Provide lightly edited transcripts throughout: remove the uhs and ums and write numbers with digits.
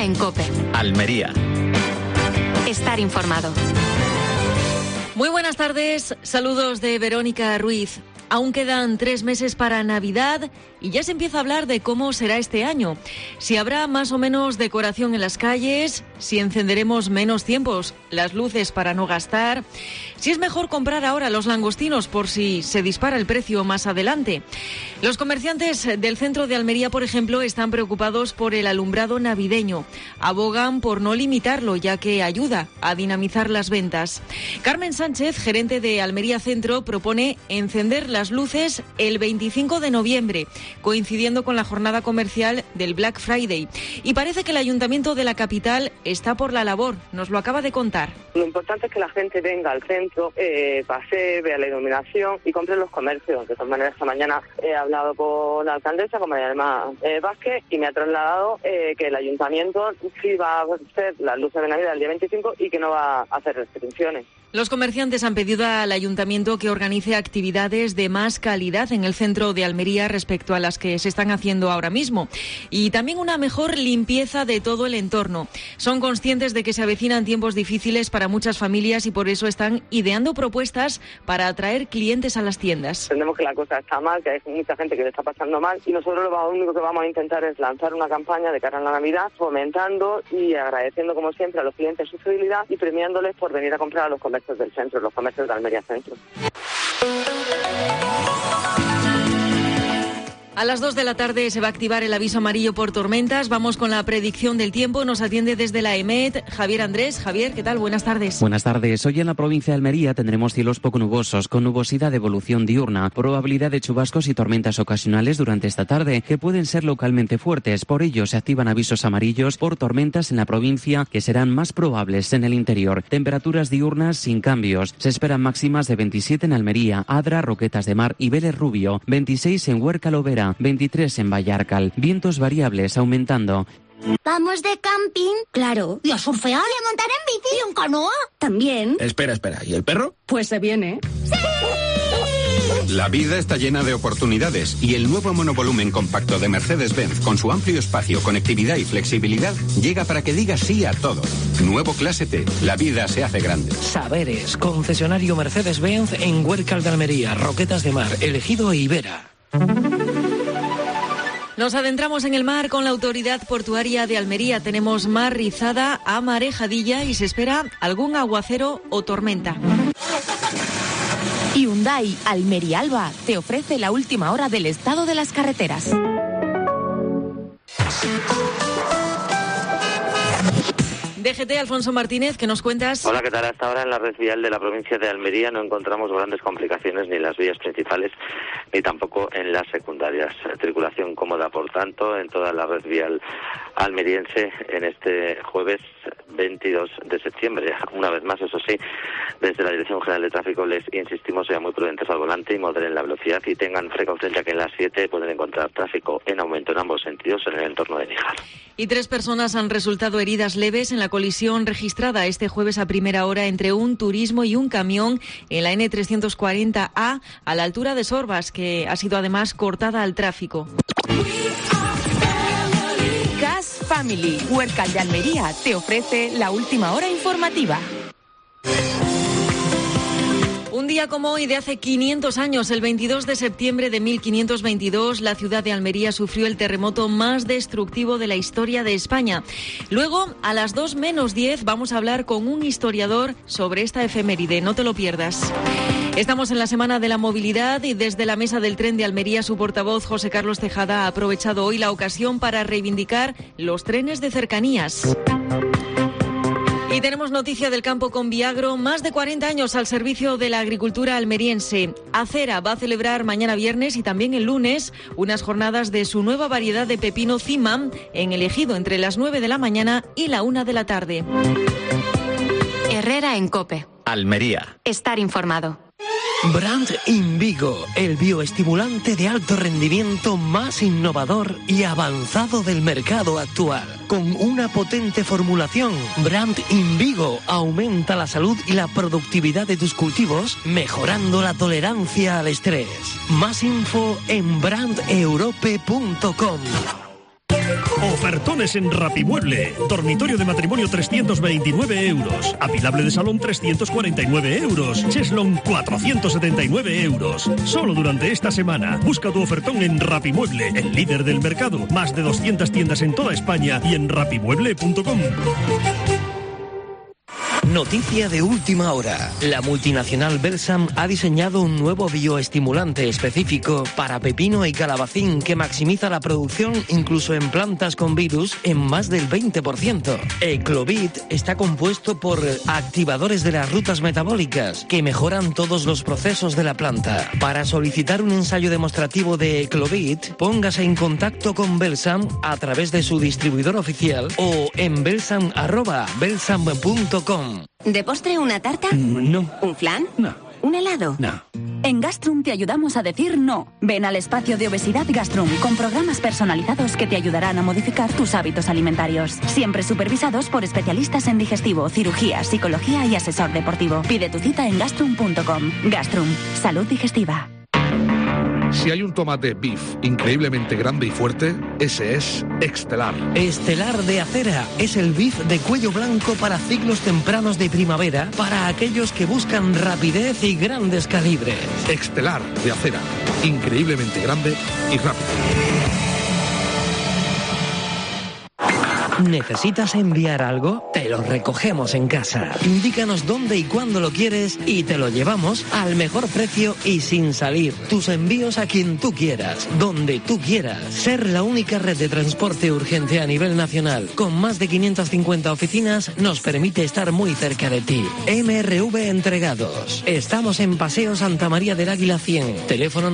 en COPE. Almería. Estar informado. Muy buenas tardes, saludos de Verónica Ruiz. Aún quedan 3 meses para Navidad y ya se empieza a hablar de cómo será este año. Si habrá más o menos decoración en las calles, si encenderemos menos tiempos las luces para no gastar, si es mejor comprar ahora los langostinos por si se dispara el precio más adelante. Los comerciantes del centro de Almería, por ejemplo, están preocupados por el alumbrado navideño. Abogan por no limitarlo, ya que ayuda a dinamizar las ventas. Carmen Sánchez, gerente de Almería Centro, propone encender las luces el 25 de noviembre, coincidiendo con la jornada comercial del Black Friday. Y parece que el Ayuntamiento de la capital está por la labor, nos lo acaba de contar. Lo importante es que la gente venga al centro, pase, vea la iluminación y compre los comercios. De todas maneras, esta mañana he hablado con la alcaldesa, con María Vázquez, y me ha trasladado que el Ayuntamiento sí va a hacer las luces de Navidad el día 25 y que no va a hacer restricciones. Los comerciantes han pedido al Ayuntamiento que organice actividades de más calidad en el centro de Almería respecto a las que se están haciendo ahora mismo y también una mejor limpieza de todo el entorno. Son conscientes de que se avecinan tiempos difíciles para muchas familias y por eso están ideando propuestas para atraer clientes a las tiendas. Entendemos que la cosa está mal, que hay mucha gente que le está pasando mal y nosotros lo único que vamos a intentar es lanzar una campaña de cara a la Navidad, fomentando y agradeciendo como siempre a los clientes su fidelidad y premiándoles por venir a comprar a los comercios del centro, los comercios de Almería Centro. A las 2 de la tarde se va a activar el aviso amarillo por tormentas. Vamos con la predicción del tiempo. Nos atiende desde la EMET Javier Andrés. Javier, ¿qué tal? Buenas tardes. Buenas tardes. Hoy en la provincia de Almería tendremos cielos poco nubosos, con nubosidad de evolución diurna, probabilidad de chubascos y tormentas ocasionales durante esta tarde, que pueden ser localmente fuertes. Por ello, se activan avisos amarillos por tormentas en la provincia, que serán más probables en el interior. Temperaturas diurnas sin cambios. Se esperan máximas de 27 en Almería, Adra, Roquetas de Mar y Vélez Rubio, 26 en Huerca Lovera, 23 en Vallarcal. Vientos variables aumentando. ¿Vamos de camping? Claro. ¿Y a surfear? ¿Y a montar en bici? ¿Y en canoa? También. Espera. ¿Y el perro? Pues se viene. ¡Sí! La vida está llena de oportunidades y el nuevo monovolumen compacto de Mercedes-Benz, con su amplio espacio, conectividad y flexibilidad, llega para que diga sí a todo. Nuevo Clase T. La vida se hace grande. Saberes, concesionario Mercedes-Benz en Huércal de Almería, Roquetas de Mar, Elegido e Ibera. Nos adentramos en el mar con la Autoridad Portuaria de Almería. Tenemos mar rizada a marejadilla y se espera algún aguacero o tormenta. Hyundai Almería Alba te ofrece la última hora del estado de las carreteras. DGT, Alfonso Martínez, ¿qué nos cuentas? Hola, ¿qué tal? Hasta ahora en la red vial de la provincia de Almería no encontramos grandes complicaciones ni en las vías principales ni tampoco en las secundarias. Circulación cómoda, por tanto, en toda la red vial almeriense en este jueves 22 de septiembre. Una vez más, eso sí, desde la Dirección General de Tráfico les insistimos, sean muy prudentes al volante y moderen la velocidad y tengan precaución, ya que en las 7 pueden encontrar tráfico en aumento en ambos sentidos en el entorno de Níjar. Y 3 personas han resultado heridas leves en la colisión registrada este jueves a primera hora entre un turismo y un camión en la N340A a la altura de Sorbas, que ha sido además cortada al tráfico. Gas Family, Huércal de Almería, te ofrece la última hora informativa. Un día como hoy de hace 500 años, el 22 de septiembre de 1522, la ciudad de Almería sufrió el terremoto más destructivo de la historia de España. Luego, a las 2 menos 10, vamos a hablar con un historiador sobre esta efeméride. No te lo pierdas. Estamos en la Semana de la Movilidad y desde la Mesa del Tren de Almería, su portavoz, José Carlos Tejada, ha aprovechado hoy la ocasión para reivindicar los trenes de cercanías. Y tenemos noticia del campo con Viagro, más de 40 años al servicio de la agricultura almeriense. Acera va a celebrar mañana viernes y también el lunes unas jornadas de su nueva variedad de pepino Cima en el Ejido entre las 9 de la mañana y la 1 de la tarde. Herrera en COPE. Almería. Estar informado. Brand Invigo, el bioestimulante de alto rendimiento más innovador y avanzado del mercado actual. Con una potente formulación, Brand Invigo aumenta la salud y la productividad de tus cultivos, mejorando la tolerancia al estrés. Más info en brandeurope.com. Ofertones en Rapimueble. Dormitorio de matrimonio 329 euros. Apilable de salón 349 euros. Cheslon 479 euros. Solo durante esta semana. Busca tu ofertón en Rapimueble, el líder del mercado. Más de 200 tiendas en toda España y en rapimueble.com. Noticia de última hora. La multinacional Belsam ha diseñado un nuevo bioestimulante específico para pepino y calabacín que maximiza la producción incluso en plantas con virus en más del 20%. Eclovit está compuesto por activadores de las rutas metabólicas que mejoran todos los procesos de la planta. Para solicitar un ensayo demostrativo de Eclovit, póngase en contacto con Belsam a través de su distribuidor oficial o en belsam@belsam.com. ¿De postre una tarta? No. ¿Un flan? No. ¿Un helado? No. En Gastrum te ayudamos a decir no. Ven al espacio de obesidad Gastrum con programas personalizados que te ayudarán a modificar tus hábitos alimentarios. Siempre supervisados por especialistas en digestivo, cirugía, psicología y asesor deportivo. Pide tu cita en gastrum.com. Gastrum, salud digestiva. Si hay un tomate beef increíblemente grande y fuerte, ese es Estelar. Estelar de Acera es el beef de cuello blanco para ciclos tempranos de primavera para aquellos que buscan rapidez y grandes calibres. Estelar de Acera, increíblemente grande y rápido. ¿Necesitas enviar algo? Te lo recogemos en casa. Indícanos dónde y cuándo lo quieres y te lo llevamos al mejor precio y sin salir. Tus envíos a quien tú quieras, donde tú quieras. Ser la única red de transporte urgente a nivel nacional, con más de 550 oficinas, nos permite estar muy cerca de ti. MRV Entregados. Estamos en Paseo Santa María del Águila 100. Teléfono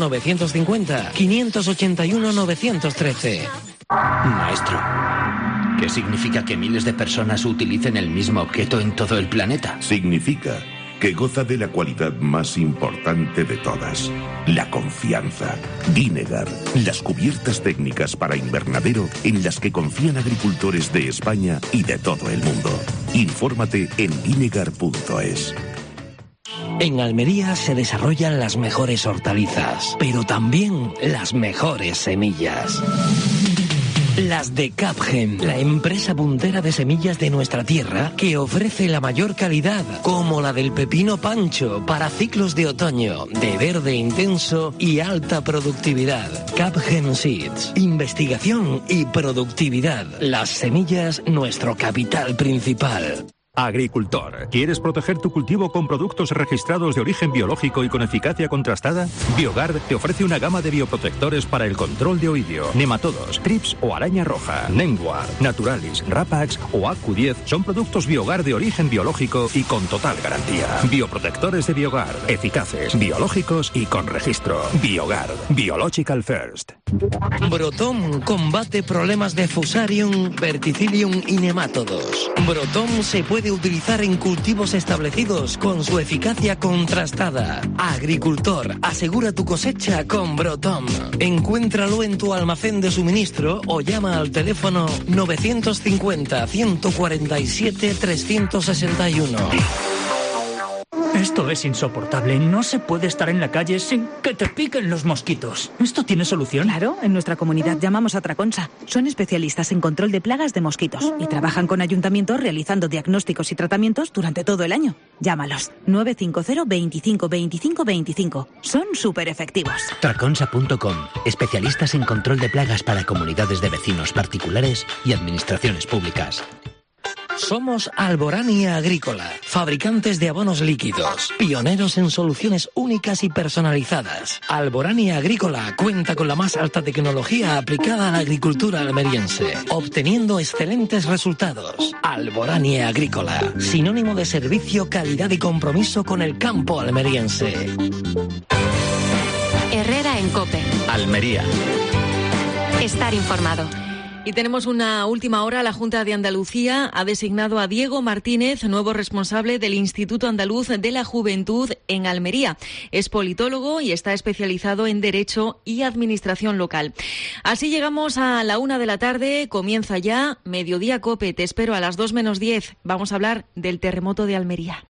950-581-913. Maestro, ¿qué significa que miles de personas utilicen el mismo objeto en todo el planeta? Significa que goza de la cualidad más importante de todas, la confianza. Vinegar, las cubiertas técnicas para invernadero en las que confían agricultores de España y de todo el mundo. Infórmate en vinegar.es. En Almería se desarrollan las mejores hortalizas, pero también las mejores semillas. Las de Capgen, la empresa puntera de semillas de nuestra tierra que ofrece la mayor calidad, como la del pepino pancho para ciclos de otoño, de verde intenso y alta productividad. Capgen Seeds, investigación y productividad. Las semillas, nuestro capital principal. Agricultor, ¿quieres proteger tu cultivo con productos registrados de origen biológico y con eficacia contrastada? Biogard te ofrece una gama de bioprotectores para el control de oidio, nematodos, trips o araña roja. Nenguard, Naturalis, Rapax o AQ10 son productos Biogard de origen biológico y con total garantía. Bioprotectores de Biogard, eficaces, biológicos y con registro. Biogard, Biological First. Brotom combate problemas de Fusarium, Verticillium y nemátodos. Brotom se puede utilizar en cultivos establecidos con su eficacia contrastada. Agricultor, asegura tu cosecha con Brotom. Encuéntralo en tu almacén de suministro o llama al teléfono 950-147-361. Esto es insoportable. No se puede estar en la calle sin que te piquen los mosquitos. ¿Esto tiene solución? Claro, en nuestra comunidad llamamos a Traconsa. Son especialistas en control de plagas de mosquitos y trabajan con ayuntamientos realizando diagnósticos y tratamientos durante todo el año. Llámalos. 950 25 25 25. Son súper efectivos. Traconsa.com. Especialistas en control de plagas para comunidades de vecinos particulares y administraciones públicas. Somos Alborania Agrícola, fabricantes de abonos líquidos, pioneros en soluciones únicas y personalizadas. Alborania Agrícola cuenta con la más alta tecnología aplicada a la agricultura almeriense, obteniendo excelentes resultados. Alborania Agrícola, sinónimo de servicio, calidad y compromiso con el campo almeriense. Herrera en COPE. Almería. Estar informado. Y tenemos una última hora. La Junta de Andalucía ha designado a Diego Martínez, nuevo responsable del Instituto Andaluz de la Juventud en Almería. Es politólogo y está especializado en Derecho y Administración Local. Así llegamos a la 1 de la tarde. Comienza ya Mediodía COPE. Te espero a las 2 menos 10. Vamos a hablar del terremoto de Almería.